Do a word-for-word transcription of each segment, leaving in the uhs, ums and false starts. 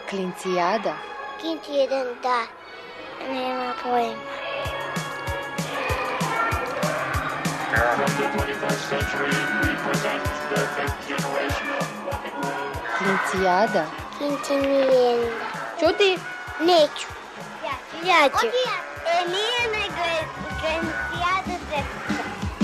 Klincijada? Klinci jedan, da. Nema pojma. Klincijada? Klinci Milijenda. Čuti? Neću. Ja ću. Ja ću. E, nije nego je Klincijada dvesta.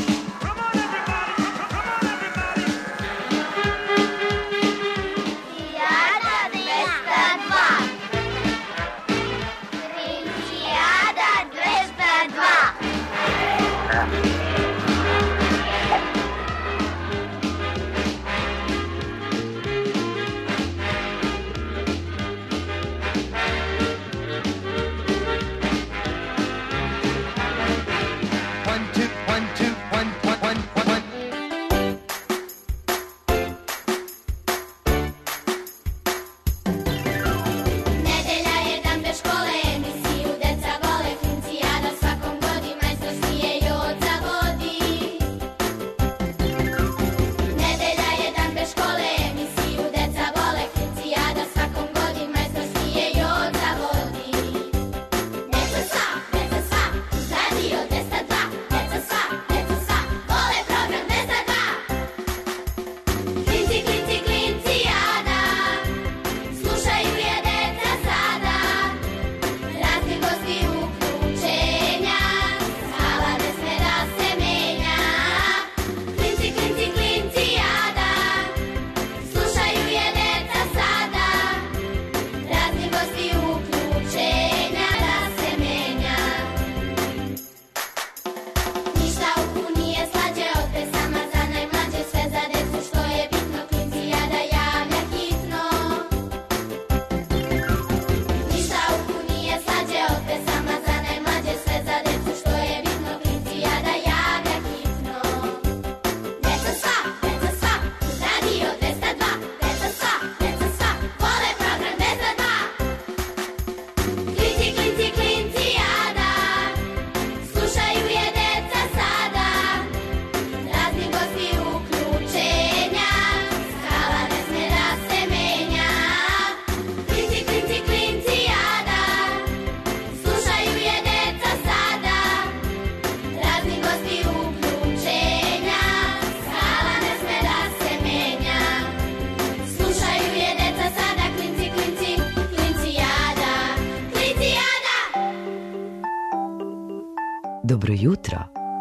Dobro jutro.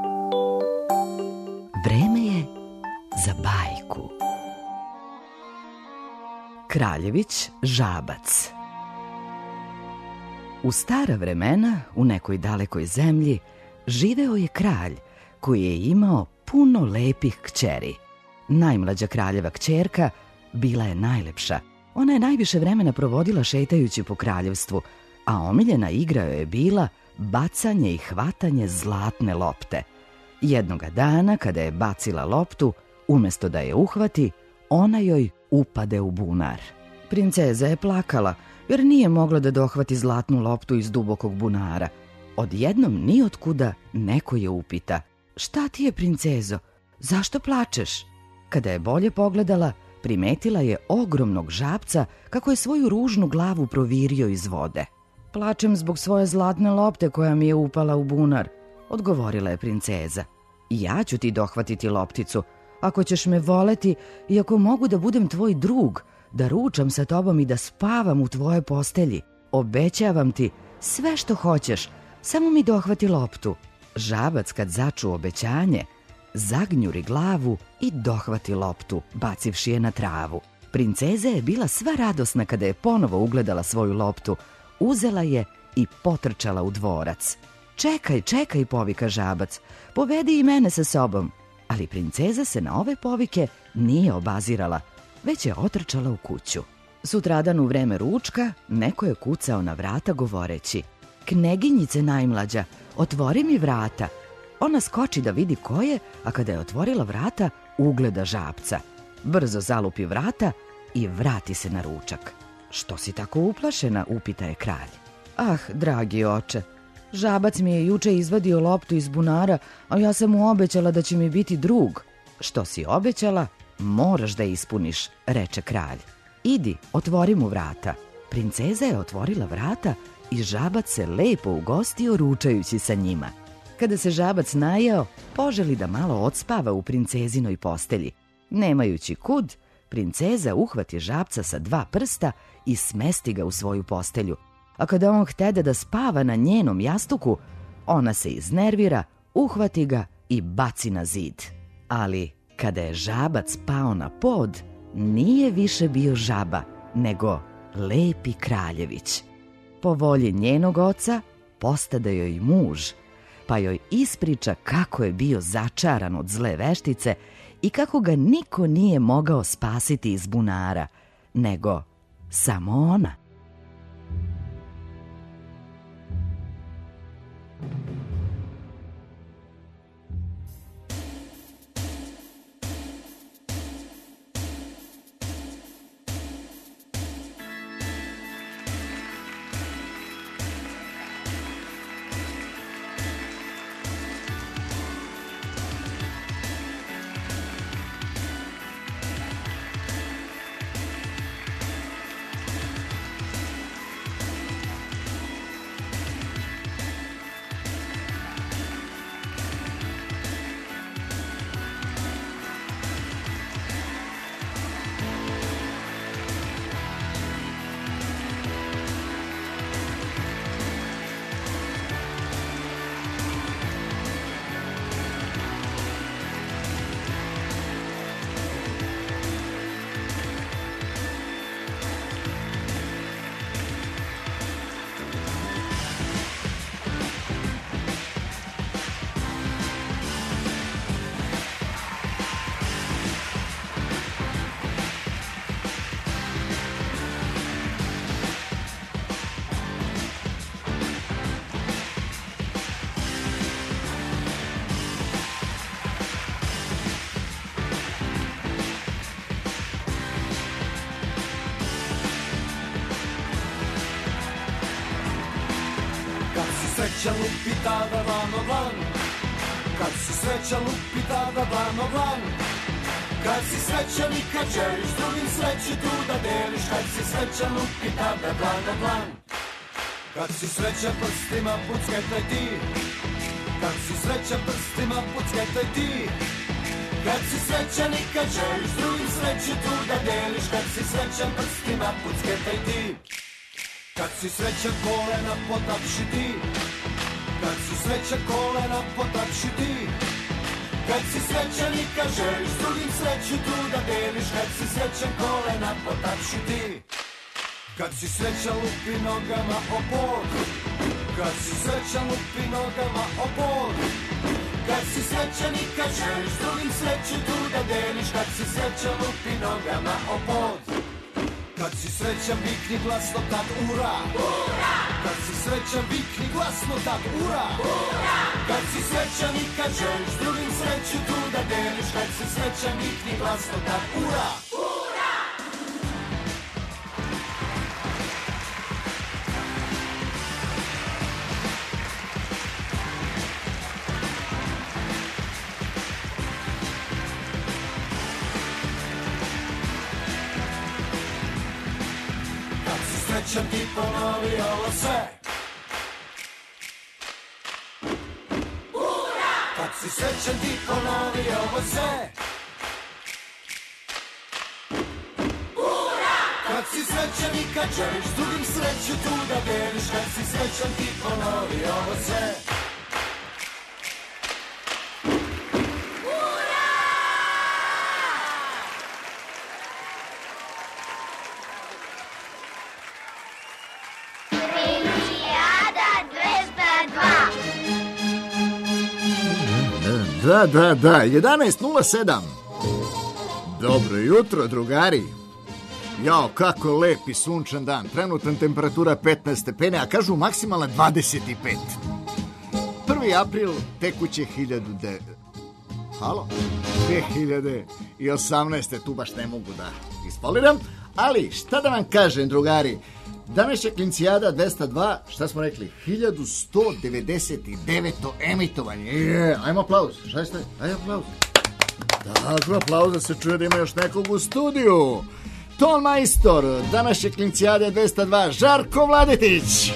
Vreme je za bajku. Kraljević Žabac. U stara vremena, u nekoj dalekoj zemlji, živeo je kralj koji je imao puno lepih kćeri. Najmlađa kraljeva kćerka bila je najlepša. Ona je najviše vremena provodila šetajući po kraljevstvu, a omiljena igra joj je bila bacanje i hvatanje zlatne lopte. Jednoga dana, kada je bacila loptu, umjesto da je uhvati, ona joj upade u bunar. Princeza je plakala, jer nije mogla da dohvati zlatnu loptu iz dubokog bunara. Odjednom nijotkuda neko je upita: "Šta ti je, princezo? Zašto plačeš?" Kada je bolje pogledala, primetila je ogromnog žabca kako je svoju ružnu glavu provirio iz vode. "Plačem zbog svoje zlatne lopte koja mi je upala u bunar," odgovorila je princeza. "Ja ću ti dohvatiti lopticu, ako ćeš me voleti i ako mogu da budem tvoj drug, da ručam sa tobom i da spavam u tvoje postelji. Obećavam ti sve što hoćeš, samo mi dohvati loptu." Žabac, kad začu obećanje, zagnjuri glavu i dohvati loptu, bacivši je na travu. Princeza je bila sva radosna kada je ponovo ugledala svoju loptu. Uzela je i potrčala u dvorac. "Čekaj, čekaj," povika žabac, "povedi i mene sa sobom." Ali princeza se na ove povike nije obazirala, već je otrčala u kuću. Sutradan u vreme ručka neko je kucao na vrata govoreći: "Kneginjice najmlađa, otvori mi vrata." Ona skoči da vidi ko je, a kada je otvorila vrata, ugleda žabca. Brzo zalupi vrata i vrati se na ručak. "Što si tako uplašena?" upita je kralj. "Ah, dragi oče, žabac mi je juče izvadio loptu iz bunara, a ja sam mu obećala da će mi biti drug." "Što si obećala, moraš da ispuniš," reče kralj. "Idi, otvori mu vrata." Princeza je otvorila vrata i žabac se lepo ugostio ručajući sa njima. Kada se žabac najeo, poželi da malo odspava u princezinoj postelji. Nemajući kud, princeza uhvati žabca sa dva prsta i smesti ga u svoju postelju. A kada on htede da spava na njenom jastuku, ona se iznervira, uhvati ga i baci na zid. Ali kada je žabac pao na pod, nije više bio žaba, nego lepi kraljević. Po volji njenog oca postade joj muž, pa joj ispriča kako je bio začaran od zle veštice i kako ga niko nije mogao spasiti iz bunara, nego samo ona. Sreća lupi tada dlano dlan, kad si sreća lupi tada dlano dlan, kad si srećan i kad želiš drugim sreću tu da deliš, kad si srećan lupi tada dlano dlan, kad si srećan prstima pucketaj ti, kad si srećan prstima pucketaj ti, kad si srećan i kad želiš drugim sreću tu da deliš, kad si srećan prstima pucketaj ti. Kad si srećan kolena potapši ti, kad si srećan kolena potapši ti, kad si srećan i kad želiš drugim sreću tu da deliš, kad si srećan kolena potapši ti. Kad si srećan lupi nogama o pod, kad si srećan lupi nogama o pod, kad si srećan i kad želiš drugim sreću tu da deliš, kad si srećan lupi nogama o pod. Kad si srećan vikni glasno tad ura, ura! Kad si srećan vikni glasno tad ura, ura! Kad si srećan i kad želiš drugim sreću tu da deliš, kad si srećan vikni glasno tad ura, ura! Srećan ti ponovi ovo sve, ura! Kad si srećan ti ponovi ovo sve, ura! Kad si srećan i kad želiš drugim sreću tu da deliš, kad si srećan ti ponovi ovo sve. Da, da, da, jedanaest nula sedam. Dobro jutro, drugari. Jao, kako lepi sunčan dan. Trenutna temperatura petnaest stepeni, a kažu maksimalna dvadeset pet. prvi april tekuće hiljadu de... Halo? dve hiljade osamnaeste. Tu baš ne mogu da ispoliram. Ali, šta da vam kažem, drugari? Današnja Klincijada dvesta dva, šta smo rekli? hiljadu sto devedeset deveto emitovanje. Je, ajmo aplauz. Šta ste? Ajmo aplauz. Tako, aplauz da se čuje da ima još nekog u studiju. ton majstor današnje klincijade dvesta dva Žarko Vladetić,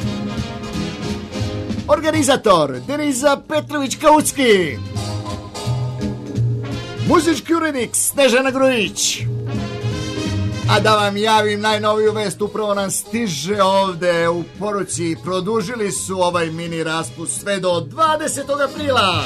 organizator Deniza Petrović-Kaucki, muzički urednik Snežana Grujić. A da vam javim najnoviju vest, upravo nam stiže ovde u poruci, produžili su ovaj mini raspust sve do dvadesetog aprila.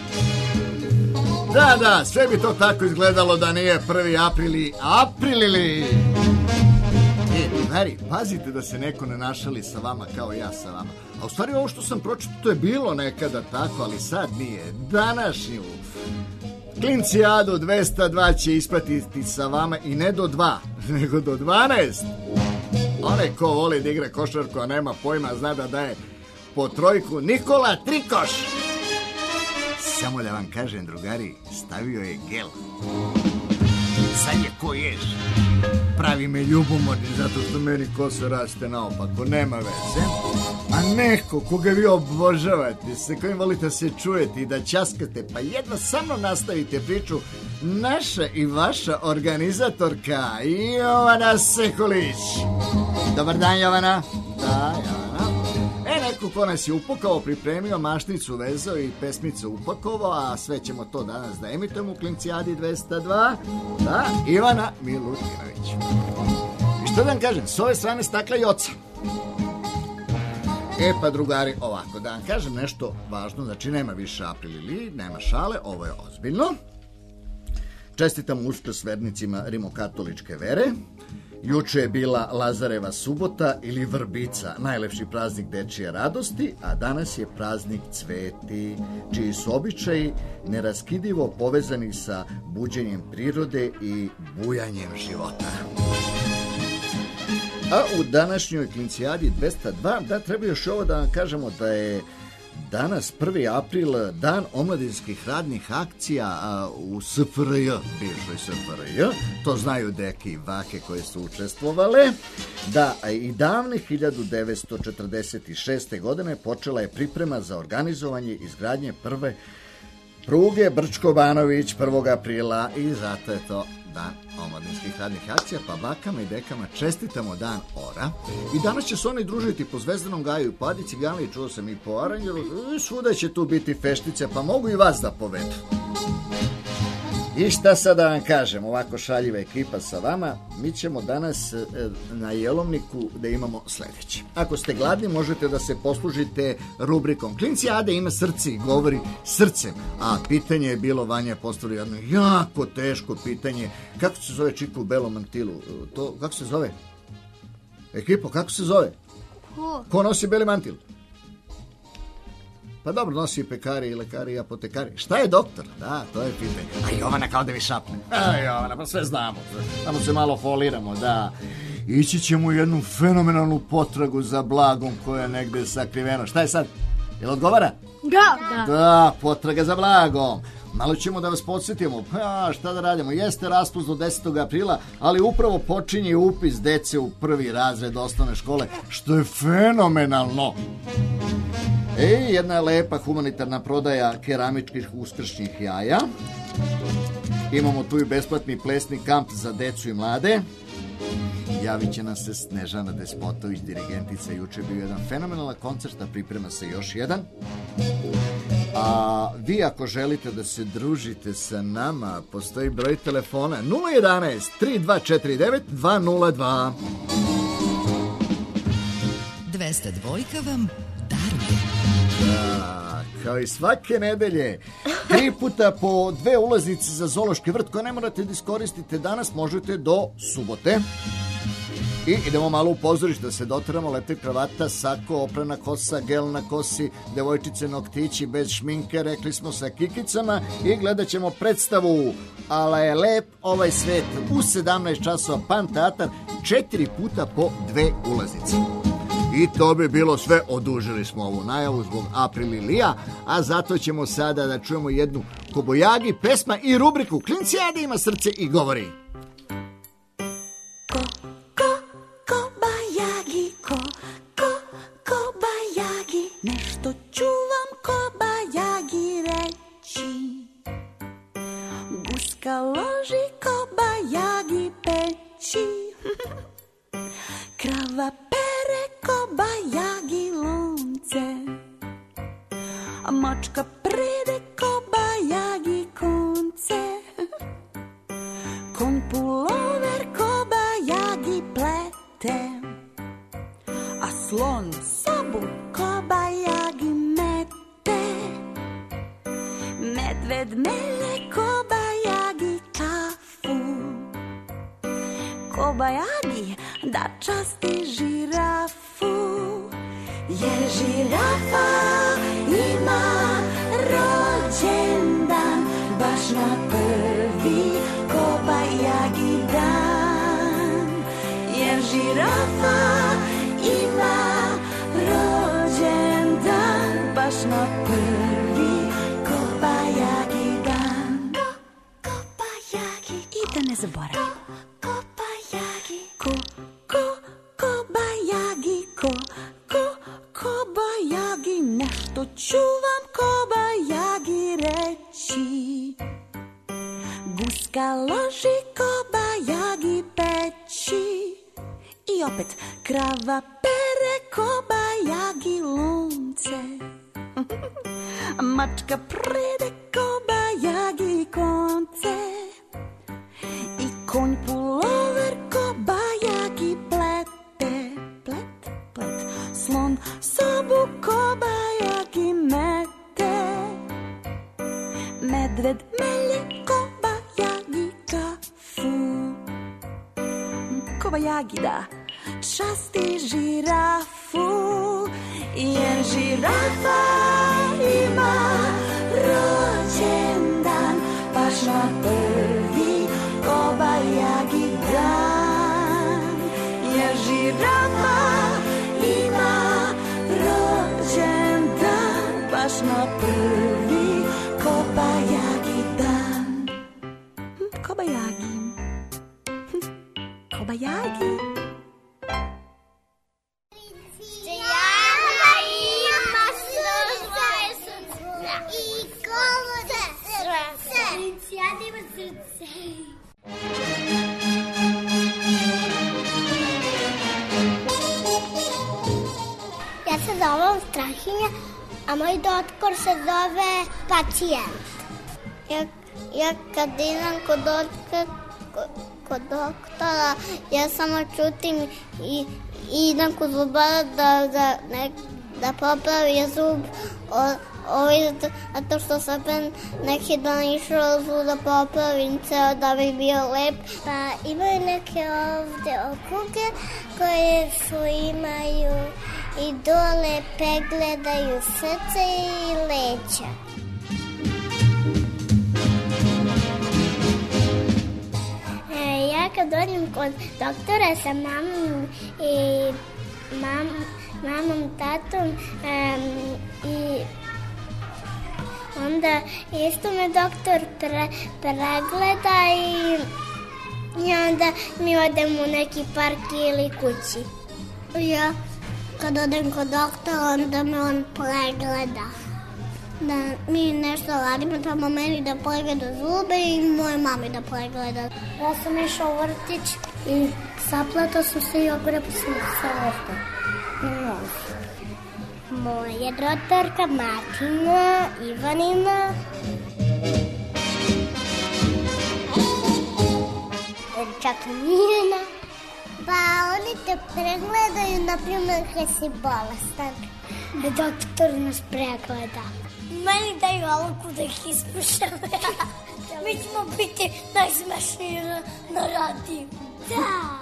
Da, da, sve bi to tako izgledalo da nije prvi aprili, aprilili. E, drugari, pazite da se neko ne našali sa vama kao ja sa vama. A u stvari ovo što sam pročitao, to je bilo nekada tako, ali sad nije. Današnju Klincijadu dvesta dva će ispratiti sa vama i ne do dva, nego do dvanaest. Onaj ko voli da igra košarku, a nema pojma, zna da daje po trojku, Nikola Trikoš. Samo da vam kažem, drugari, stavio je gel. Sad je ko ješ. Pravi me ljubomorni zato što meni kosa raste naopako, nema veze. A neko koga vi obožavate, sa kojim volite se čujete i da ćaskate, pa jedno sa mnom nastavite priču, naša i vaša organizatorka Jovana Sekulić. Dobar dan, Jovana. Da, Jovana. E, neko ko nas je upakao, pripremio, mašnicu vezao i pesmice upakovao, a sve ćemo to danas da emitujemo u Klincijadi dvesta dva. Da, Ivana Milutinović. I što da vam kažem, s ove strane Stakla i Oca. E pa drugari, ovako, da vam kažem nešto važno, znači nema više april ili, nema šale, ovo je ozbiljno. Čestitam Uskrs vernicima rimokatoličke vere. Juče je bila Lazareva subota ili Vrbica, najlepši praznik dečije radosti, a danas je praznik Cveti, čiji su običaji neraskidivo povezani sa buđenjem prirode i bujanjem života. A u današnjoj Klincijadi dvesta dva, da, treba još ovo da vam kažemo da je danas prvi april, dan omladinskih radnih akcija a, u S F R J, bivšoj S F R J, to znaju deke i bake koje su učestvovale, da i davne hiljadu devetsto četrdeset šeste. godine počela je priprema za organizovanje izgradnje prve pruge Brčko-Banović prvog aprila i zato je to dan omladinskih radnih akcija, pa bakama i dekama čestitamo dan ora. I danas će se oni družiti po Zvezdanom gaju, Padici, Ganli, čuo sam i po Aranjevu, svuda će tu biti feštice, pa mogu i vas da povedu. I šta sad da vam kažem, ovako šaljiva ekipa sa vama, mi ćemo danas e, na jelovniku da imamo sledeće. Ako ste gladni, možete da se poslužite rubrikom Klincijade ima srce i govori srcem. A pitanje je bilo, Vanja je postavio jedno jako teško pitanje. Kako se zove čika u belom mantilu? To, kako se zove? Ekipo, kako se zove? Ko? Ko nosi beli mantil? Pa dobro, nosi i pekari, i lekari, i apotekari. Šta je doktor? Da, to je pitanje. A Jovana kao da mi šapne. A Jovana, pa sve znamo. Samo se malo foliramo, da. Ići ćemo u jednu fenomenalnu potragu za blagom koja je negde sakrivena. Šta je sad? Jel odgovara? Da, da. Da, potraga za blagom. Malo ćemo da vas podsjetimo. Pa, šta da radimo? Jeste raspust do desetog aprila, ali upravo počinje upis dece u prvi razred osnovne škole, što je fenomenalno. E, jedna lepa humanitarna prodaja keramičkih uskršnjih jaja. Imamo tu i besplatni plesni kamp za decu i mlade. Javit će nam se Snežana Despotović, dirigentica. Juče je bio jedan fenomenalan koncert, a priprema se još jedan. A vi ako želite da se družite sa nama, postoji broj telefona nula jedanaest tri dva četiri devet dva nula dva. dvesta dvojka vam daruje. Da, kao i svake nedelje, tri puta po dve ulaznice za zoološki vrt koje ne morate da iskoristite danas, možete do subote. I idemo malo u pozorište da se doteramo, lepe kravata, sako, oprana kosa, gel na kosi, devojčice noktići bez šminke, rekli smo sa kikicama i gledat ćemo predstavu Ala je lep ovaj svet u sedamnaest časova, Pan teatar, četiri puta po dve ulaznice. I to bi bilo sve, odužili smo ovu najavu zbog Aprililija, a zato ćemo sada da čujemo jednu Kobajagi pesma i rubriku Klincijade ima srce i govori. Ko, ko, Kobajagi, ko, ko, Kobajagi, nešto ću vam Kobajagi reći. Guska loži Kobajagi peći. Krava pere kobajagi lunce, a mačka prede kobajagi konce. Konj pulover kobajagi plete, a slon sobu kobajagi mete. Medved melje kobajagi kafu, kobajagi da časti žirafu. Jer žirafa ima rođendan baš na prvi kobajagi dan. Jer žirafa ima rođendan baš na prvi kobajagi dan. Ko, kobajagi. I da ne zaboravim. Ko, kobajagi. Ko, ko, kobajagi. Ko, ko, kobajagi. Nešto ću vam kobajagi reći. Guska loži kobajagi peći. I opet krava pere kobajagi lunce. Mačka prede kobajagi konce. I konj pulover kobajagi plete. Plet, plet. Slon sobu kobajagi mete. Medved melje kobajagi kafu. Kobajagi da časti žirafu. Jer žirafa ima rođendan baš na prvi kobajagi dan. Jer žirafa ima rođendan baš na prvi kobajagi dan. Kobajagi. Kobajagi. Ja se zovem Strahinja, a moj doktor se zove Pacijent. Ja, ja kad idem kod doktora, kod doktora, ja samo čutim i, i idem kod zubara da, da, ne, da popravi zub. O, Ovo zato što sam pre neki dan išla zub da popravim ceo da bi bio lep. Pa imaju neke ovde okruge koje su imaju i dole pregledaju srce i leđa. E, ja kad dođem kod doktora sa mamom i mam, mamom, tatom um, i onda isto me doktor pre, pregleda i, i onda mi odemo u neki park ili kući. Ja kad odem kod doktora onda me on pregleda. Da mi nešto radimo, tamo meni da pregleda zube i moje mami da pregleda. Ja sam išao u vrtić i saplatao sam se i ogrepao sam se ovdje. No. Moja doktorka Martina, Ivanina. Čak i Mirna. Pa oni te pregledaju, na primjer, kad si bolestan. Doktor nas pregleda. Meni daju aluku da ih ispušam. Mi ćemo biti najsmešniji na, na radiju. Da.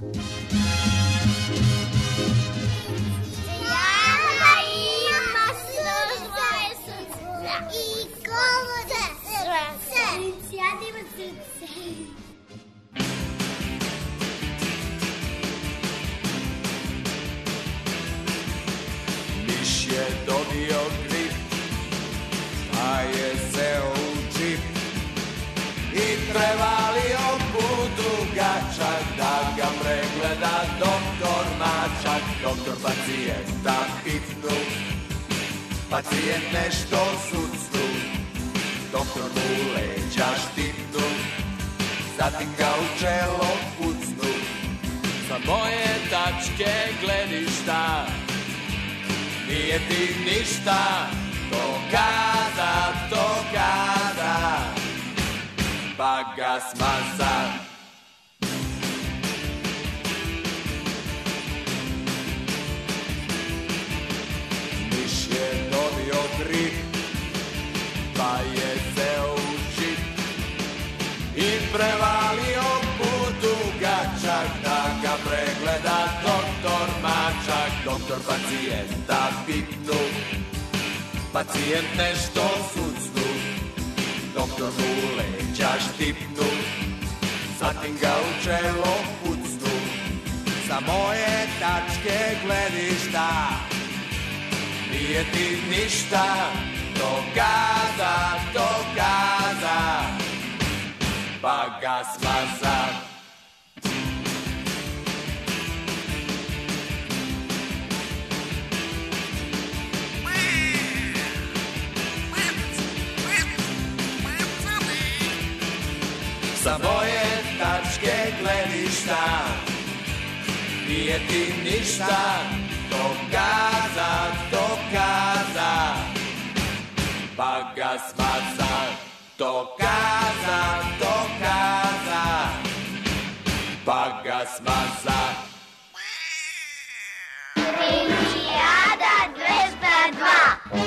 I kovo srce. Inicijativo srce. Miš je dobio grip, a je seo u džip i prevalio put dugačak da ga pregleda doktor Mačak. Doktor pacijenta pipnu, pacijent nešto sucnu, doktor mu leđa štipnu, zatim ga u čelo pucnu, tačke gledišta. Nije ti ništa, to kada, to kada, pa ga smaza. Miš je dobio grip, pa je seo u žip i prevalio put u gačak da ga pregleda doktor Mačak. Doktor pacijenta pipnu, pacijent nešto sucnu, doktor mu leđa štipnu, zatim ga u čelo pucnu. Sa moje tačke gledišta nije ti ništa, to kada, to kada, pa ga smaza. Sa moje tačke gledišta nije ti ništa, to kada, to kada, pa ga smaza. To kada, to kada, pa ga smaza. Olimpijada dvesta dva.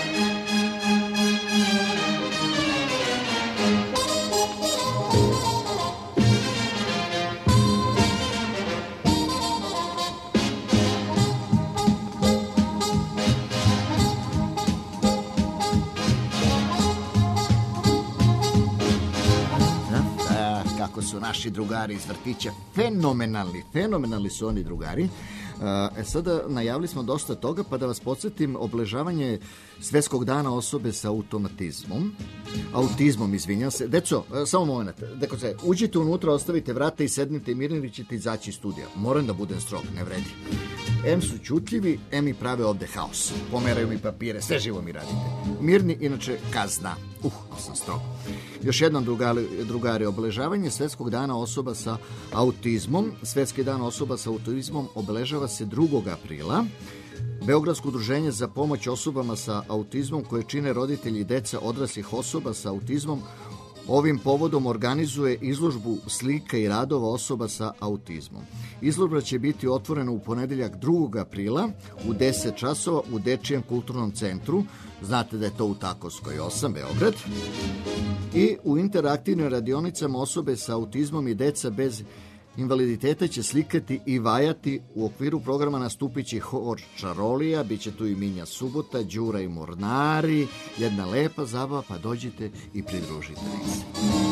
Kako su naši drugari iz vrtića fenomenalni, fenomenalni su oni drugari. E sada najavili smo dosta toga, pa da vas podsjetim, obeležavanje Svetskog dana osobe sa automatizmom, autizmom, izvinjam se. Deco, samo moment, deko se, uđite unutra, ostavite vrata i sednite i mirni, vi ćete izaći iz studija. Moram da budem strog, ne vredi. Em su čutljivi, em i prave ovde haos. Pomeraju mi papire, sve živo mi radite. Mirni, inače kazna. Uh, ali sam strog. Još jednom, drugari, drugari, obeležavanje Svetskog dana osoba sa autizmom. Svetski dan osoba sa autizmom obeležava se drugog aprila. Beogradsko udruženje za pomoć osobama sa autizmom, koje čine roditelji i deca odraslih osoba sa autizmom, ovim povodom organizuje izložbu slika i radova osoba sa autizmom. Izložba će biti otvorena u ponedeljak drugog aprila u deset časova u Dečijem kulturnom centru. Znate da je to u Takovskoj osam, Beograd. I u interaktivnim radionicama osobe sa autizmom i deca bez invaliditeta će slikati i vajati. U okviru programa nastupit će hor Čarolija, bit će tu i Minja Subota, Đura i Mornari, jedna lepa zabava, pa dođite i pridružite se.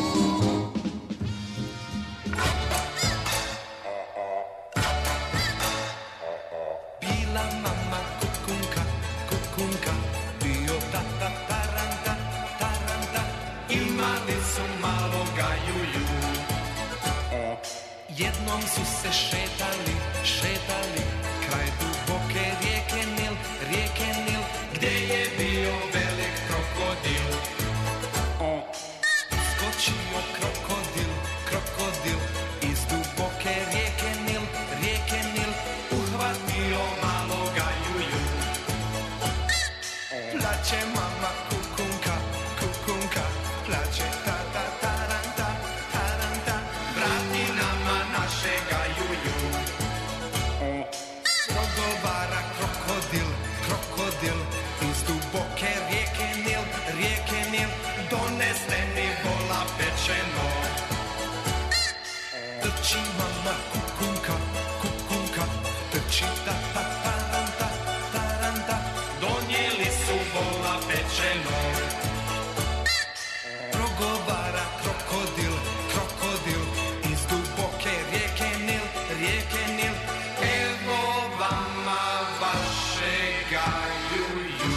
Bila mama kukunka, kukunka, bio tata taranta, taranta, imali su maloga juju. Jednom su se šetali, šetali, kraj duboke rijeke Nil, rijeke Nil, gdje je bio velik krokodil. Skočio krokodil, krokodil, iz duboke rijeke Nil, rijeke Nil, uhvatio maloga juju. Plače mama kukunka, kukunka, plače tata taranta, taranta, vrati nama našega juju. Progovara krokodil, krokodil, iz duboke rijeke Nil, rijeke Nil, doneste mi vola pečeno. Trči mama kukunka, kukunka, trči tata taranta, taranta, donijeli su vola pečeno. Progovara krokodil, krokodil, iz duboke rijeke Nil, rijeke Nil, evo vama vašega juju.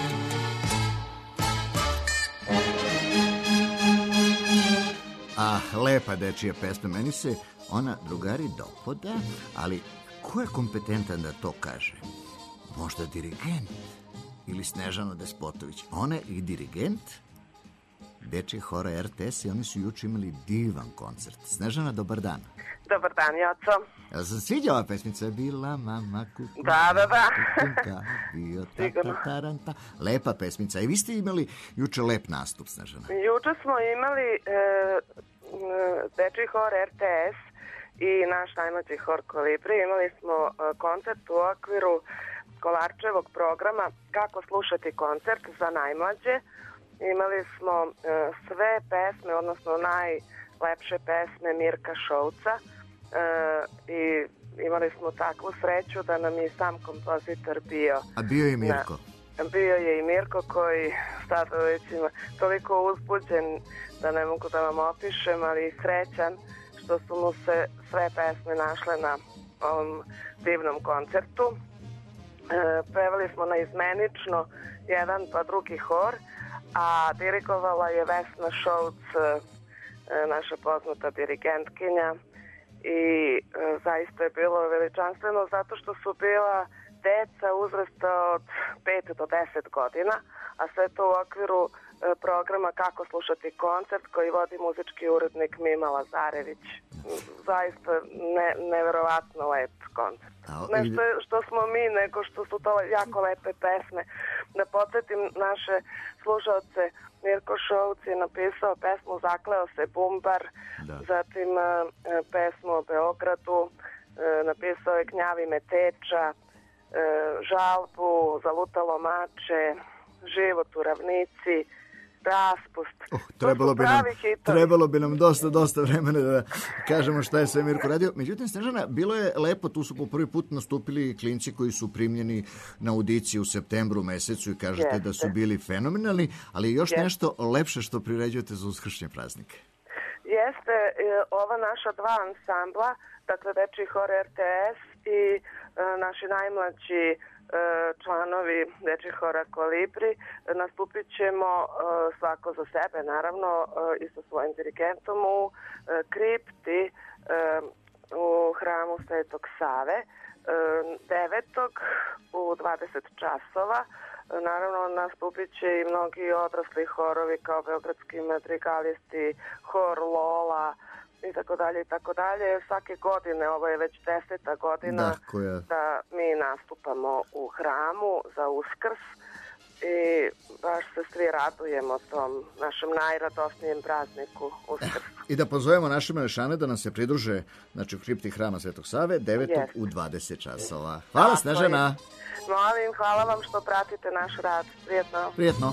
Ah, lepa dečija pesma, meni se ona, drugari, dopada, ali ko je kompetentan da to kaže? Možda dirigent ili Snežana Despotović. Ona je i dirigent dečije hora R T S i oni su juče imali divan koncert. Snežana, dobar dan. Dobar dan, Joco. Jel se sviđa ova pesmica? Bila mama kuku. Da, da, da. Kukunka, bio tata taranta. Lepa pesmica. I vi ste imali juče lep nastup, Snežana. Juče smo imali e, dečji hor R T S i naš najmlađi hor Kolibri. Imali smo e, koncert u okviru Kolarčevog programa Kako slušati koncert za najmlađe. Imali smo e, sve pesme, odnosno najlepše pesme Mirka Šouca. E, i imali smo takvu sreću da nam je sam kompozitor bio. A bio je Mirko? Na, bio je i Mirko koji sad već ima toliko uzbuđen da ne mogu da vam opišem, ali srećan što su mu se sve pesme našle na ovom divnom koncertu. E, pevali smo naizmenično jedan pa drugi hor, a dirigovala je Vesna Šouc, e, naša poznata dirigentkinja. I e, zaista je bilo veličanstveno zato što su bila deca uzrasta od pet do deset godina, a sve to u okviru e, programa Kako slušati koncert koji vodi muzički urednik Mima Lazarević. Zaista ne, neverovatno lep koncert. Ne što, što smo mi, nego što su to jako lepe pesme. Da podsjetim naše slušalce, Mirko Šouc je napisao pesmu Zakleo se bumbar, da. Zatim e, pesmu o Beogradu, e, napisao je Gnjavi me teča, e, Žalbu, Zalutalo mače, Život u ravnici, Raspust. Oh, trebalo, bi nam, trebalo bi nam dosta, dosta vremena da kažemo šta je sve Mirko radio. Međutim, Snežana, bilo je lepo, tu su po prvi put nastupili klinci koji su primljeni na audiciji u septembru mesecu i kažete Jeste. Da su bili fenomenalni, ali još Jeste. Nešto lepše što priređujete za uskršnje praznike. Jeste, ova naša dva ansambla, dakle dečji hor R T S i e, naši najmlađi članovi dečjih hora Kolibri, nastupit ćemo svako za sebe, naravno, i sa svojim dirigentom u kripti u hramu Svetog Save devetog u dvadeset časova. Naravno, nastupit će i mnogi odrasli horovi kao Beogradski madrigalisti, hor Lola, i tako dalje i tako dalje. Svake godine, ovo je već deseta godina da, koja... da mi nastupamo u hramu za Uskrs i baš se svi radujemo tom našem najradosnijem prazniku Uskrs. I da pozovemo naše Malešane da nam se pridruže, znači u kripti hrama Svetog Save devetog yes. u dvadeset časova. Hvala da, Snežana. Molim, hvala vam što pratite naš rad. Prijetno. Prijetno.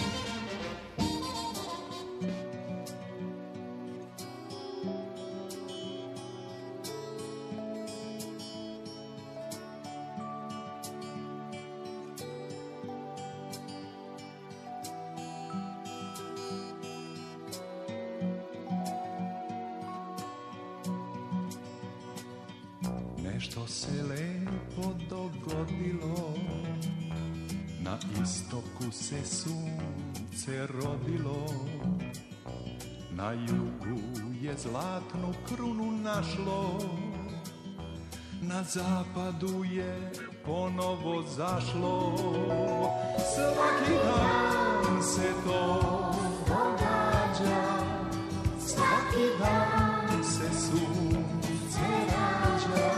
Nešto se lepo dogodilo, na istoku se sunce rodilo, na jugu je zlatnu krunu našlo, na zapadu je ponovo zašlo. Svaki dan se to događa, svaki dan se sunce rađa.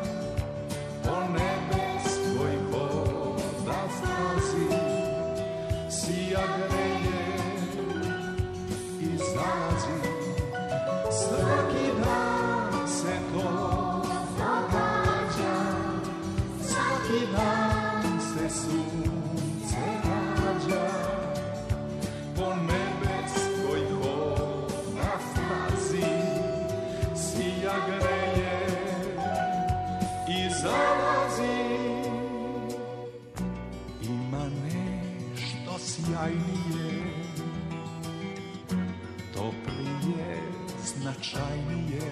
Značajnije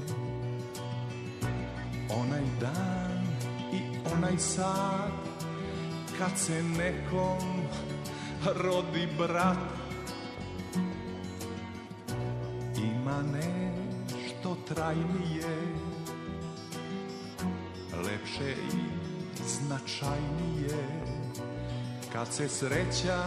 onaj dan i onaj sat kad se nekom rodi brat. Ima nešto trajnije, lepše i značajnije kad se sreća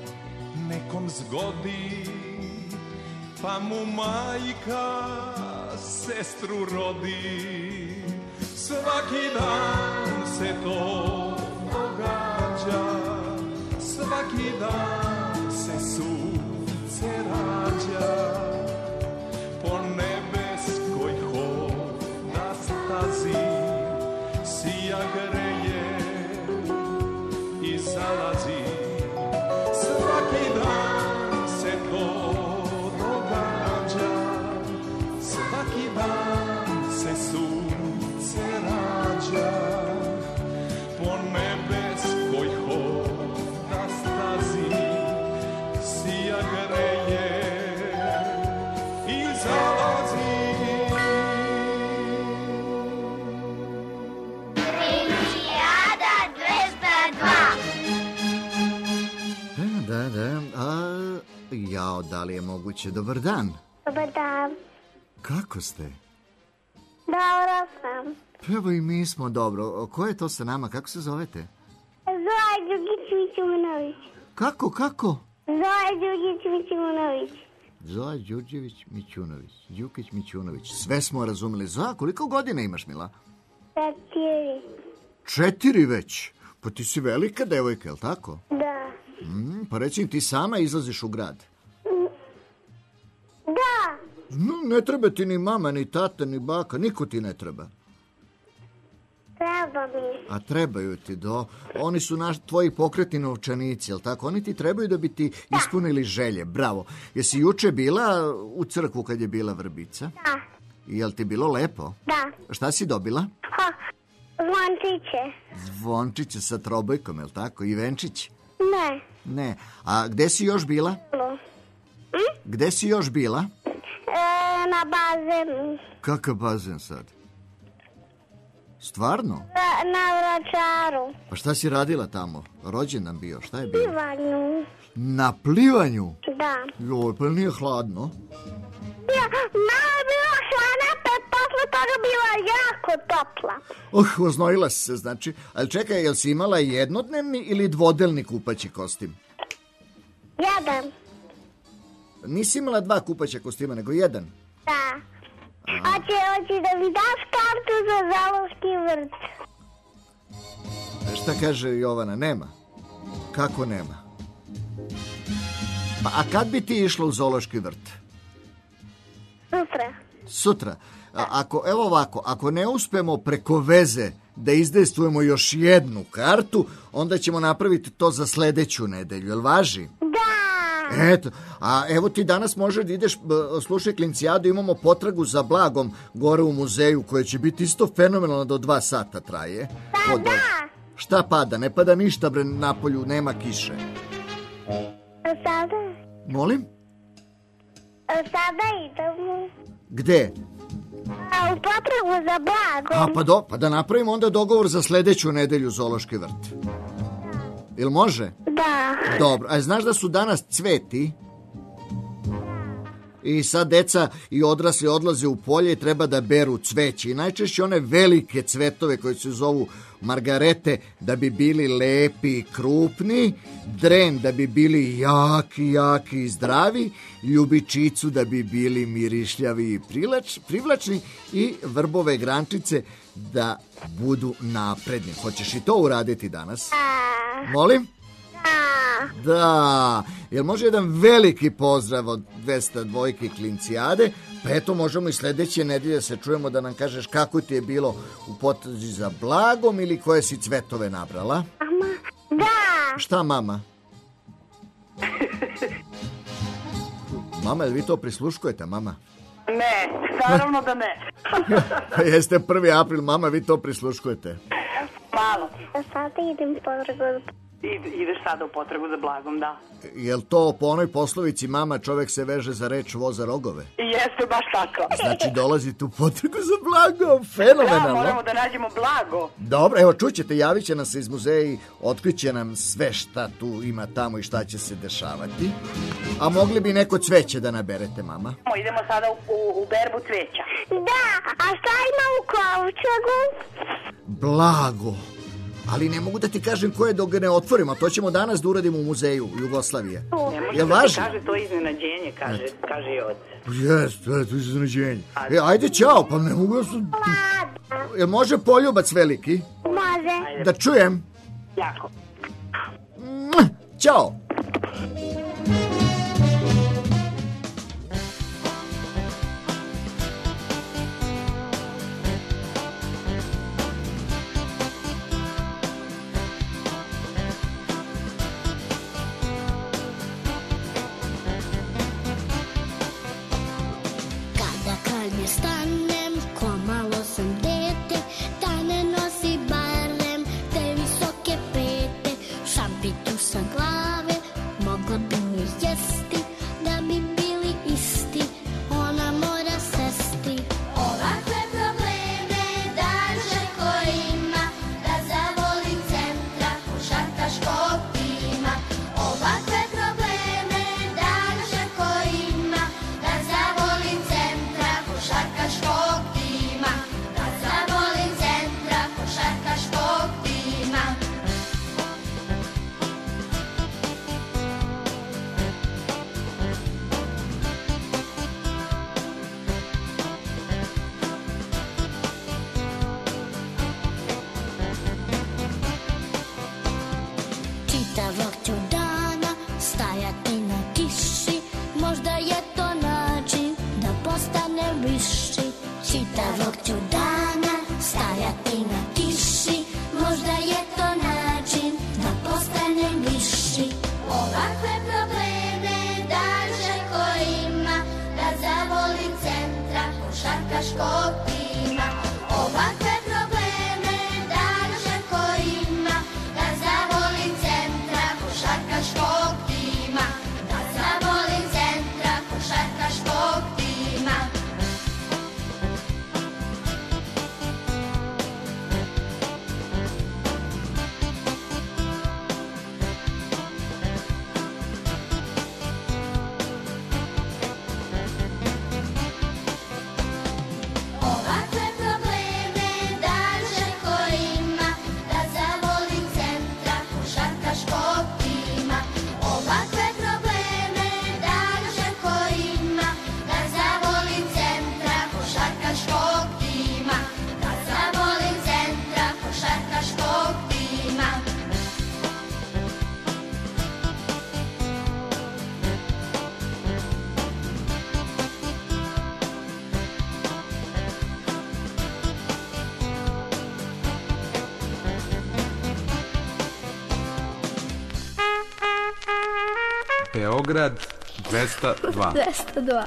nekom zgodi, pa mu majka sestru rodi. Svaki dan se to događa, svaki dan se sunce rađa, po nebeskoj hodna stazi, sija greje i zalazi. Svaki dan se to događa, svaki dan se sunce rađa, po nebeskoj hodna stazi, sija greje i zalazi. Iliada dvesta dva. Da, da, a jao, da li je moguće? Dobar dan. Dobar dan. Kako ste? Dobro sam. Pa evo i mi smo dobro. Ko je to sa nama? Kako se zovete? Zoja Đugić-Mićunović. Kako, kako? Zoja Đugić-Mićunović. Zoja Đurđević-Mićunović. Đukić-Mićunović. Sve smo razumeli. Zoja, koliko godina imaš, Mila? Četiri. Četiri već? Pa ti si velika devojka, je li tako? Da. Mm, pa reći ti sama izlaziš u grad. Da. No, ne treba ti ni mama, ni tata, ni baka. Niko ti ne treba. Treba mi. A trebaju ti, do. Oni su naš, tvoji pokretni novčanici, jel tako? Oni ti trebaju da bi ti ispunili želje. Bravo. Jesi juče bila u crkvu kad je bila vrbica? Da. Jel ti bilo lepo? Da. Šta si dobila? Ha, zvončiće. Zvončiće sa trobojkom, jel tako? I venčić? Ne. Ne. A gde si još bila? Hm? Gde si još bila? E, na bazenu. Kakav bazen sad? Stvarno? Na, na Vračaru. Pa šta si radila tamo? Rođendan bio, šta je bilo? Plivanju. Na plivanju? Da. Joj, pa nije hladno? Ja, malo je bila hladna, pa je posle toga bila jako topla. Uh, oznojila si se, znači. Ali čekaj, jel si imala jednodnevni ili dvodelni kupaći kostim? Jedan. Nisi imala dva kupaća kostima, nego jedan? Da. Hoće, hoće da mi daš kartu za Zaloški vrt. Šta kaže Jovana, nema? Kako nema? Pa, a kad bi ti išla u Zoološki vrt? Sutra. Sutra. A, ako, evo ovako, ako ne uspemo preko veze da izdejstvujemo još jednu kartu, onda ćemo napraviti to za sledeću nedelju, jel važi? Da. Eto, a evo ti danas možeš da ideš, slušaj Klincijadu, imamo potragu za blagom gore u muzeju, koje će biti isto fenomenalno, do dva sata traje. Pa Od- da. Šta pada? Ne pada ništa, bre, napolju nema kiše. A sada? Molim? A sada idemo. Gde? A u potragu za blagom. A, pa, do, pa da napravimo onda dogovor za sledeću nedelju Zoološki vrt. Jel može? Da. Dobro, a znaš da su danas cveti? I sad deca i odrasli odlaze u polje i treba da beru cveće. I najčešće one velike cvetove koje se zovu margarete da bi bili lepi i krupni, dren da bi bili jaki, jaki i zdravi, ljubičicu da bi bili mirišljavi i prilač, privlačni i vrbove grančice da budu napredni. Hoćeš i to uraditi danas? Da. Molim? Da. Da, jer može jedan veliki pozdrav od dvesta dvojke Klincijade, pa eto možemo i sledeće nedelje se čujemo da nam kažeš kako ti je bilo u potrazi za blagom ili koje si cvetove nabrala. Mama. Da. Šta mama? Mama, jel vi to prisluškujete, mama? Ne, naravno da ne. Pa jeste prvi april, mama, vi to prisluškujete. Malo. A sada idem potragu. Id, ideš sada u potragu za blagom, da. Jel to po onoj poslovici mama čovek se veže za reč voza rogove? I jeste baš tako. Znači dolazite u potragu za blagom, fenomenalno. Da, moramo da nađemo blago. Dobro, evo čućete, javit će nam se iz muzeja i otkriće nam sve šta tu ima tamo i šta će se dešavati. A mogli bi neko cveće da naberete, mama? Idemo sada u, u, u berbu cveća. Da, a šta ima u kovčegu? Blago. Ali ne mogu da ti kažem koje dok ga ne otvorimo. To ćemo danas da uradimo u muzeju Jugoslavije. Ne može Je da važi? ti kaže to iznenađenje, kaže, kaže i otac. Jes, to je to iznenađenje. E, ajde, čao, pa ne mogu da su... Jel može poljubac veliki? Može. Da čujem. Jako. Ćao. Kada kad je stanem, ko malo sam dete, da ne nosi barem te visoke pete. Šapitu sa glave, mogla bi mi jesti, da bi bili isti, ona mora sesti. Ovakve probleme daže ko ima, da zavolim centra košarkaškog tima. Ovakve probleme daže ko ima, da zavolim centra košarkaškog tima. Da zavolim centra košarkaškog tima. Čitavog ću dana stajati na kiši, možda je to način da postanem viši. Čitavog ću dana stajati na kiši, možda je to način da postanem viši. Ovakve probleme daže ko ima, da zavolim centra košarkaškog tima. Ovakve probleme daže ko ima, da zavolim centra košarkaškog tima. Da zavolim centra košarkaškog tima. Ovakve probleme daže ko ima, da zavolim centra košarkaškog tima. Ovakve probleme daže ko ima, da zavolim centra košarkaškog tima. Da zavolim centra košarkaškog tima. Beograd dvesta dva. dvesta dva.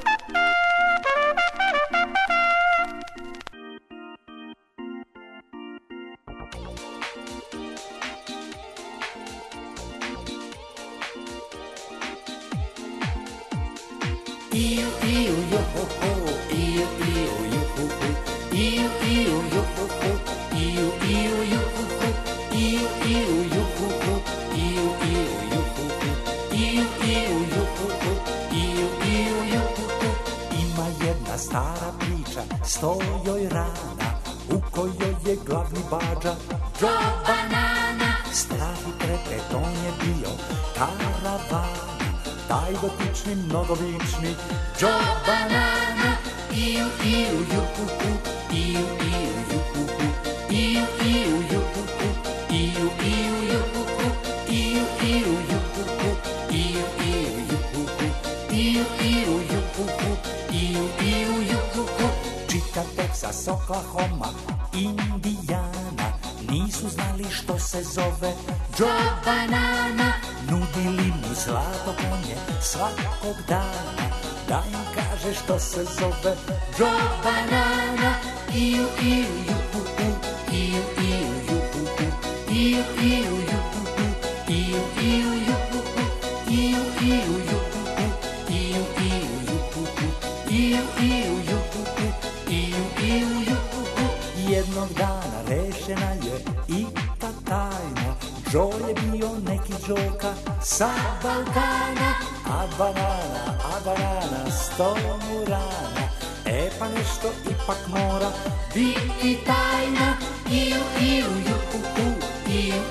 Iu, iu, jo, ho, ho, iu, iu, jo, ho, ho, iu, iu, jo, ho, ho, iu, iu, jo, ho, ho, iu, iu, jo, ho, ho, iu, iu, jo, ho, ho, iu, iu, jo, ho, ho, iu, iu, jo, ho, ho. Ima jedna stara priča, sto joj rana, u kojoj je glavni bađa Joe Banana. Strah i trepet on je bio karavana, taj dotični mnogovični Joe Banana. Iu, iu, ju, hu, hu, iu, iu, ju, hu, hu, iu, iu, ju, hu, hu, iu, iu, ju, hu, hu, iu, iu, ju, hu, hu, iu, iu, ju, hu, hu, iu, iu, ju, hu, hu, iu, iu, ju, hu, hu. Čitav Texas, Oklahoma, Indijana nisu znali što se zove Joe Banana. Nudili mu zlato konje svakog dana, da im kaže što se zove Joe Banana. Iu, iu, ju, hu, hu, iu, iu, ju, hu, hu, iu, iu, ju, hu, hu, iu, iu, ju, hu, hu, iu, iu, ju, hu, hu, iu, iu, ju, hu, hu, iu, iu, ju, hu, hu, iu, iu, ju, hu, hu. Jednog dana rešena je i ta tajna, Joe je bio neki Đoka sa Balkana, a banana, a banana, sto mu rana. E pa nešto ipak mora biti tajna. Iu, iu, ju, hu, hu, iu,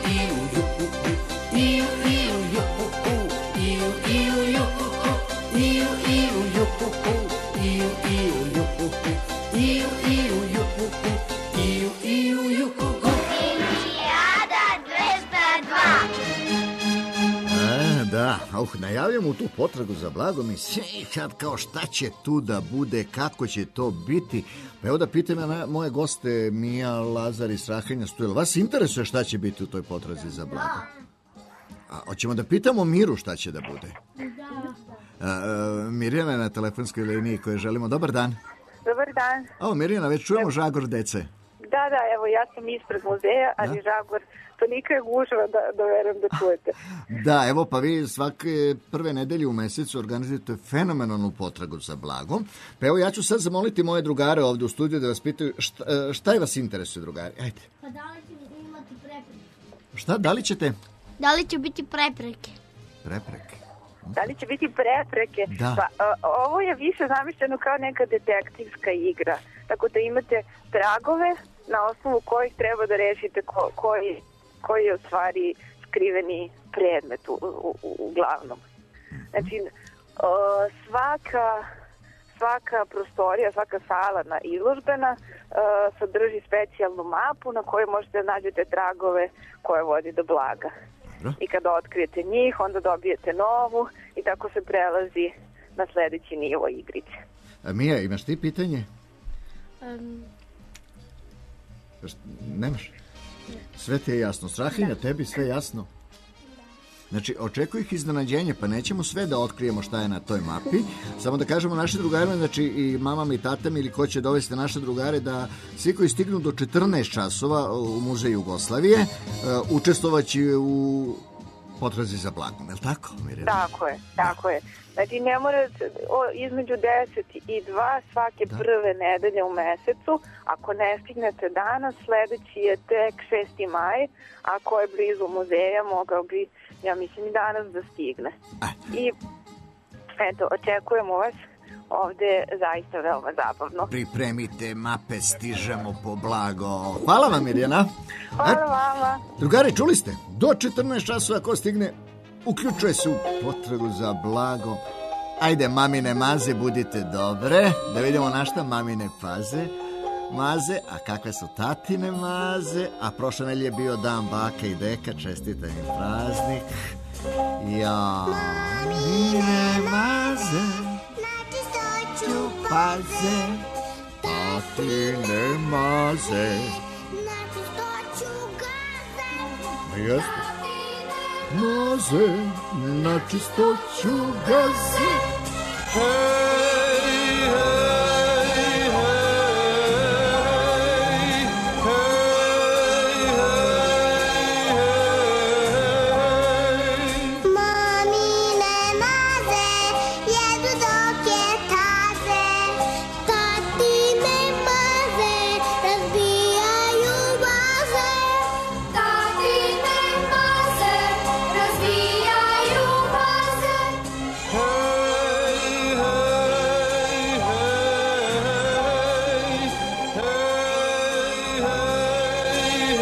Uh, najavljam u tu potragu za blagom i sad kao šta će tu da bude, kako će to biti. Pa evo da pitam ja na moje goste Mija, Lazar i Strahinja Stojil. Vas interesuje šta će biti u toj potrazi za blagom? A hoćemo da pitamo Miru šta će da bude? Da. A, Mirjana je na telefonskoj liniji koju želimo. Dobar dan. Dobar dan. O, Mirjana, već čujemo žagor dece. Da, da, evo ja sam ispred muzeja, ali da? Žagor toliko je gužva da, da verujem da čujete. Da, evo pa vi svake prve nedelje u mesecu organizujete fenomenalnu potragu za blagom. Pa evo ja ću sad zamoliti moje drugare ovde u studiju da vas pitaju šta, šta je vas interesuje, drugari? Ajde. Pa da li ćete imati prepreke? Šta, da li ćete? Da li će biti prepreke? Prepreke? Da li će biti prepreke? Da. Pa a, ovo je više zamišljeno kao neka detektivska igra. Tako da imate tragove na osnovu kojih treba da rešite ko, koji, koji je u stvari skriveni predmet u, u, u, uglavnom. Znači, o, svaka, svaka prostorija, svaka sala na izložbena o, sadrži specijalnu mapu na kojoj možete da nađete tragove koje vodi do blaga. I kada otkrijete njih, onda dobijete novu i tako se prelazi na sledeći nivo igrice. A Mija, imaš ti pitanje? Um, Nemaš? Sve ti je jasno. Strahinja, tebi sve jasno? Znači, očekuj ih iznenađenje, pa nećemo sve da otkrijemo šta je na toj mapi. Samo da kažemo naše drugarima, znači i mamama i tatama ili ko će dovesti naše drugare, da svi koji stignu do četrnaest časova u Muzeju Jugoslavije uh, učestvovaći u potrazi za blagom, je li tako, Mirjana? Tako je, tako je. Znači, ne morate između deset i dva svake da. prve nedelje u mesecu. Ako ne stignete danas, sledeći je tek šesti maj. Ako je blizu muzeja, mogao bi, ja mislim, i danas da stigne. I, eto, očekujemo vas ovde zaista veoma zabavno. Pripremite mape, stižemo po blago. Hvala vam, Mirjana. Hvala vama. Drugari, čuli ste? Do četrnaest časova ko stigne, uključuje se u potragu za blago. Ajde, mamine maze, budite dobre. Da vidimo na šta mamine faze. Maze, a kakve su tatine maze. A prošle nedelje je bio dan baka i deka. Čestitam im praznik. Ja, mamine maze, paze, tatine maze. Jeste. Maze, na čistoću gaze. Hej, hej, hej, hej, hej. Mamine maze jedu dok je taze, tatine maze razbijaju vaze. Tatine maze razbijaju vaze. Hej, hej, hej, hej, hej,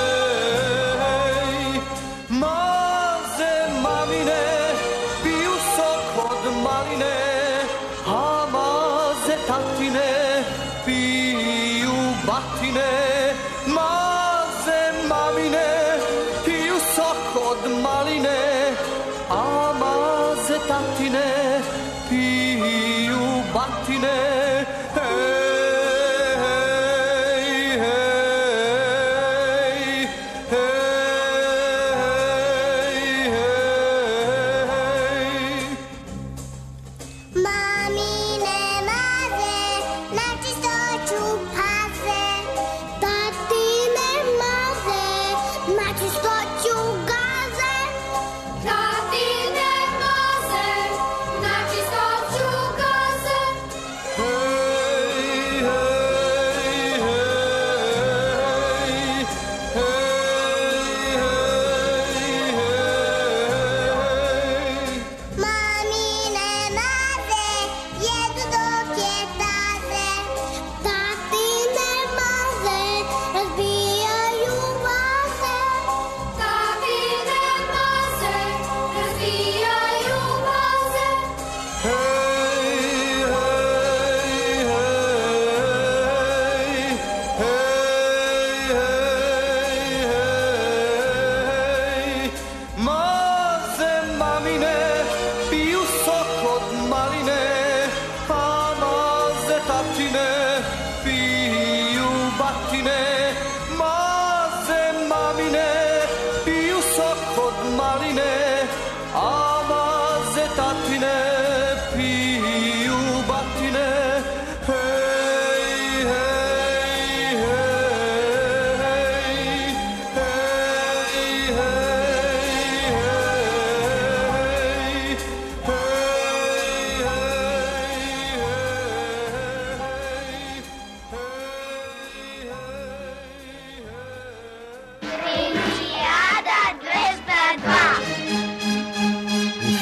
hej. Maze mamine piju sok od maline, a maze tatine piju batine. Maze mamine piju sok od maline, a maze tatine piju batine. Hej, hej, hej, hej, hej. Mamine maze na čistoću paze, tatine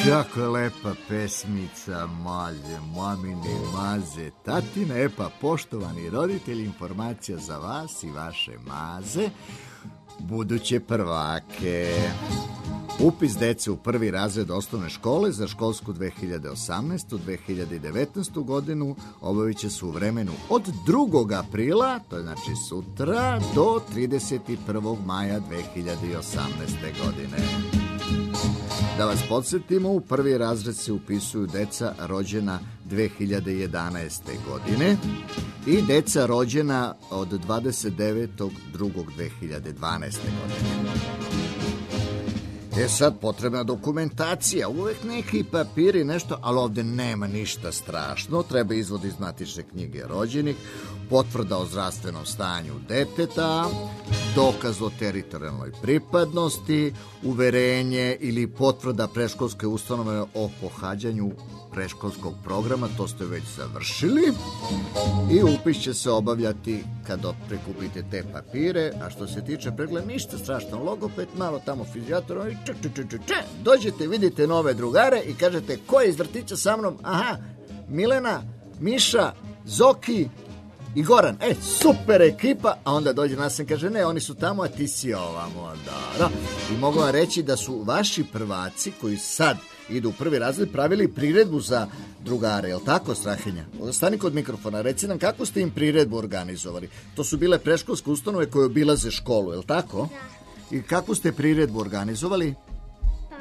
Kako je lepa pesmica, malje, mamine, maze, tatine. E pa, poštovani roditelji, informacija za vas i vaše maze, buduće prvake. Upis dece u prvi razred osnovne škole za školsku dve hiljade osamnaestu dve hiljade devetnaestu godinu obavit će se u vremenu od drugog aprila, to je znači sutra, do trideset prvog maja dve hiljade osamnaeste godine. Da vas podsjetimo, u prvi razred se upisuju deca rođena dve hiljade jedanaeste. godine i deca rođena od dvadeset devetog drugog dve hiljade dvanaeste. godine. E sad, potrebna dokumentacija, uvek neki papiri, nešto, ali ovde nema ništa strašno. Treba izvod iz matične knjige rođenih, potvrda o zdravstvenom stanju deteta, dokaz o teritorijalnoj pripadnosti, uverenje ili potvrda predškolske ustanove o pohađanju predškolskog programa, to ste već završili, i upis će se obavljati kada prikupite te papire. A što se tiče pregleda, ništa strašno, logoped, malo tamo fizijator, čak, čak, čak, čak, dođete, vidite nove drugare i kažete ko je iz vrtića sa mnom, aha, Milena, Miša, Zoki i Goran, e, super ekipa, a onda dođe nas i kaže, ne, oni su tamo, a ti si ovamo, da. I mogu vam reći da su vaši prvaci, koji sad idu u prvi razred, pravili priredbu za drugare, je li tako, Strahinja? Stani kod mikrofona, reci nam kako ste im priredbu organizovali. To su bile predškolske ustanove koje obilaze školu, je li tako? Da. I kako ste priredbu organizovali? Pa,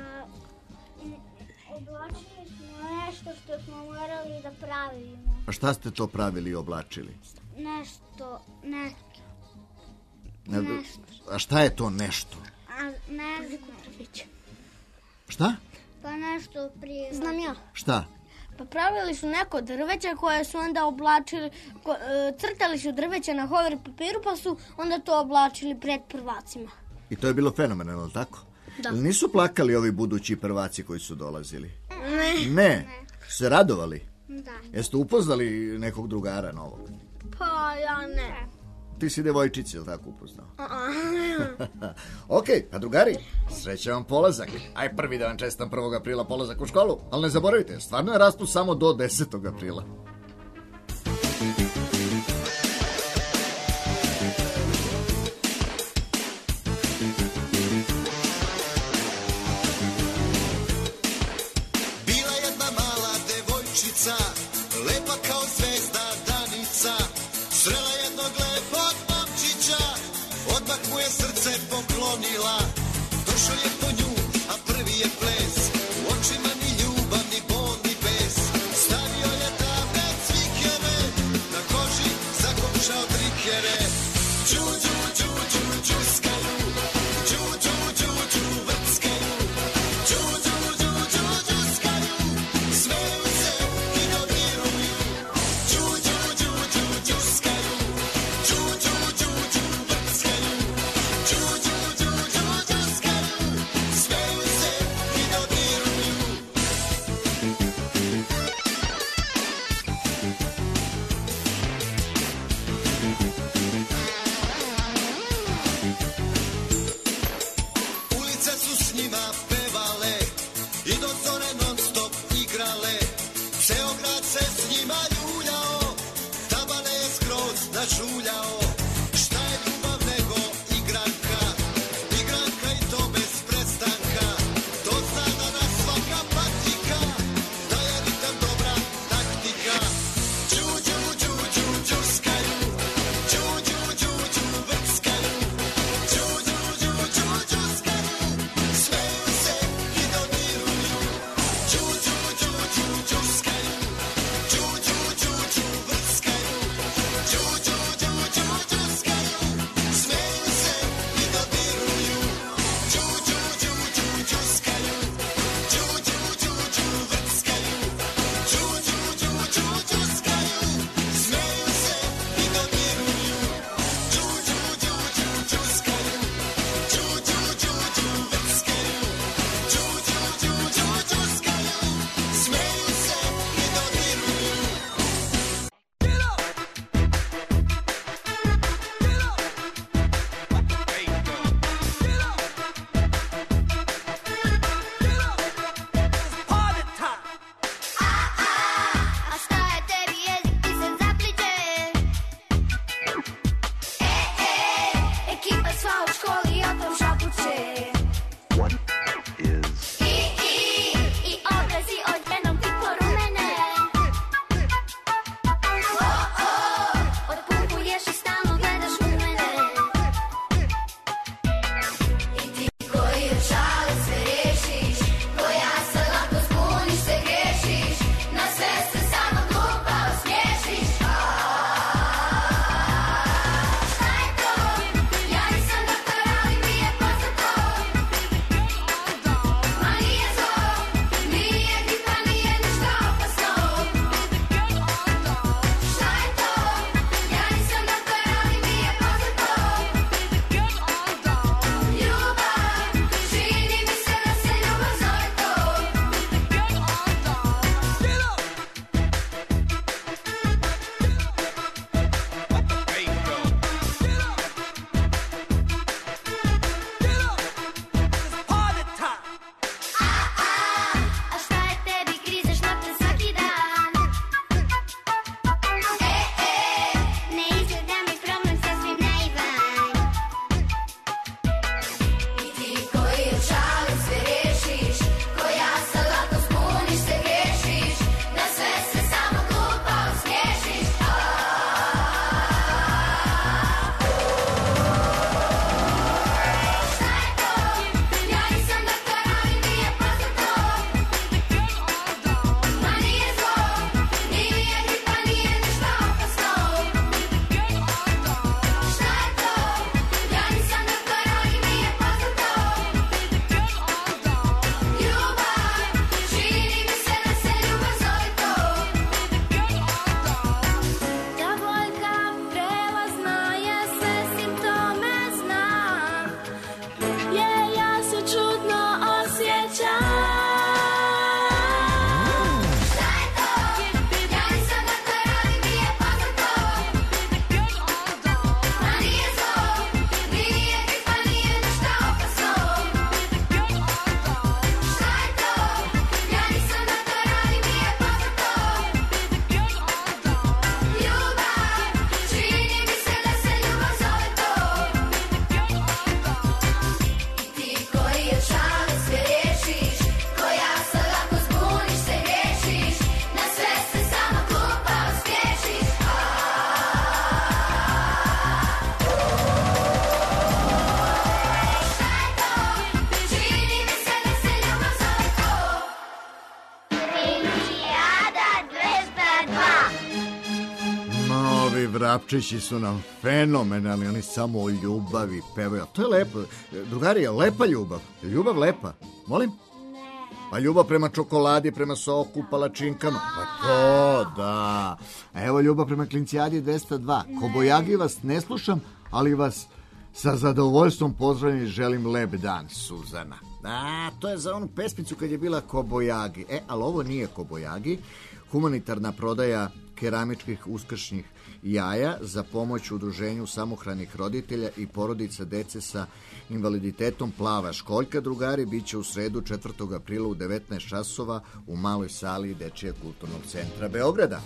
oblačili smo nešto što smo morali da pravimo. A šta ste to pravili i oblačili? Nešto, nešto. Ne, a šta je to nešto? A nešto. Šta? Pa nešto prije. Znam ja. Šta? Pa pravili su neko drveće koje su onda oblačili, ko, e, crtali su drveće na hover papiru pa su onda to oblačili pred prvacima. I to je bilo fenomenalno, tako? Da. Ili nisu plakali ovi budući prvaci koji su dolazili? Ne. Ne? Se radovali? Da. Jeste upoznali nekog drugara novog? Pa ja ne. Ti si devojčici, je li tako upoznao? Uh-uh. Ok, pa drugari, sreća vam polazak. Aj prvi da vam čestam prvog aprila polazak u školu, ali ne zaboravite, stvarno je raspust samo do desetog aprila. Bila jedna mala devojčica, lepa kao zvezda Danica, srela jednog lepog momčića, odmah mu je srce poklonila. Došao je po nju, a prvi je ples, u očima ni ljubav, ni bol, ni bes. Stavio je tamne cvikere, na koži zakopčao trikere. Đu, đu, đu, đu, đuskaju, đu, đu, đu, đu, vrckaju, đu, đu, đu, đu, đuskaju, smeju se i dodiruju. Đu, đu, đu, đu, đuskaju, đu, đu, đu, đu, vrckaju, đu, đu, đu, đu, đuskaju, smeju se i dodiruju. Vrapčići su nam fenomenalni, oni samo o ljubavi pevaju. To je lepo. Drugari, je lepa ljubav? Je ljubav lepa? Molim? Pa ljubav prema čokoladi, prema soku, palačinkama. Pa to, da. A evo ljubav prema Klincijadi dvesta dva. Kobojagi vas ne slušam, ali vas sa zadovoljstvom pozdravljam i želim lep dan, Suzana. A, to je za onu pesmicu kad je bila Kobojagi. E, ali ovo nije Kobojagi. Humanitarna prodaja keramičkih uskršnjih jaja za pomoć udruženju samohranih roditelja i porodica dece sa invaliditetom Plava školjka, drugari, bit će u sredu četvrtog aprila u devetnaest časova u maloj sali Dečijeg kulturnog centra Beograda.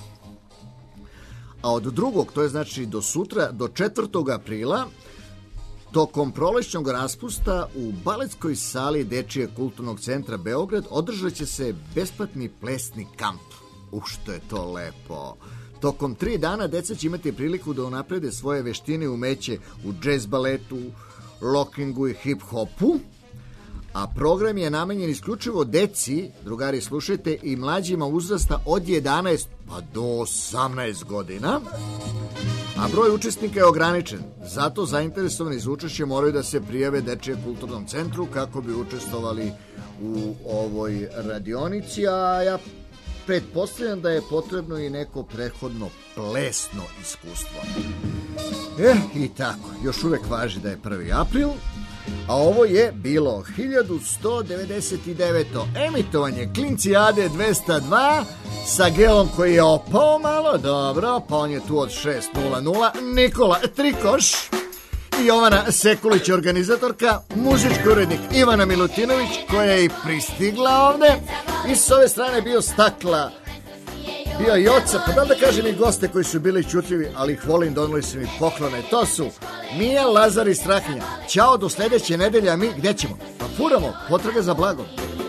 A od drugog, to je znači do sutra, do četvrtog aprila, tokom prolećnog raspusta u baletskoj sali Dečijeg kulturnog centra Beograd održat će se besplatni plesni kamp. U što je to lepo! Tokom tri dana deca će imati priliku da unaprede svoje veštine i umeće u džez baletu, lockingu i hip-hopu, a program je namenjen isključivo deci, drugari slušajte, i mlađima uzrasta od jedanaest pa do osamnaest godina, a broj učesnika je ograničen. Zato zainteresovani za učešće moraju da se prijave Dečijem kulturnom centru kako bi učestvovali u ovoj radionici, a ja pretpostavljam da je potrebno i neko prethodno plesno iskustvo. E, i tako, još uvek važi da je prvi april, a ovo je bilo hiljadu sto devedeset deveto emitovanje Klincijade dvesta dva sa Gelom koji je opao malo, dobro, pa on je tu od šest nula, Nikola Trikoš i Jovana Sekulić, organizatorka, muzički urednik Ivana Milutinović, koja je i pristigla ovde, i s ove strane bio Stakla, bio i oca, pa da da kažem i goste koji su bili čutljivi, ali ih volim, doneli su mi poklone. To su Mija, Lazar i Strahinja. Ćao, do sledeće nedelje, a mi gde ćemo? Pa furamo, potraga za blagom.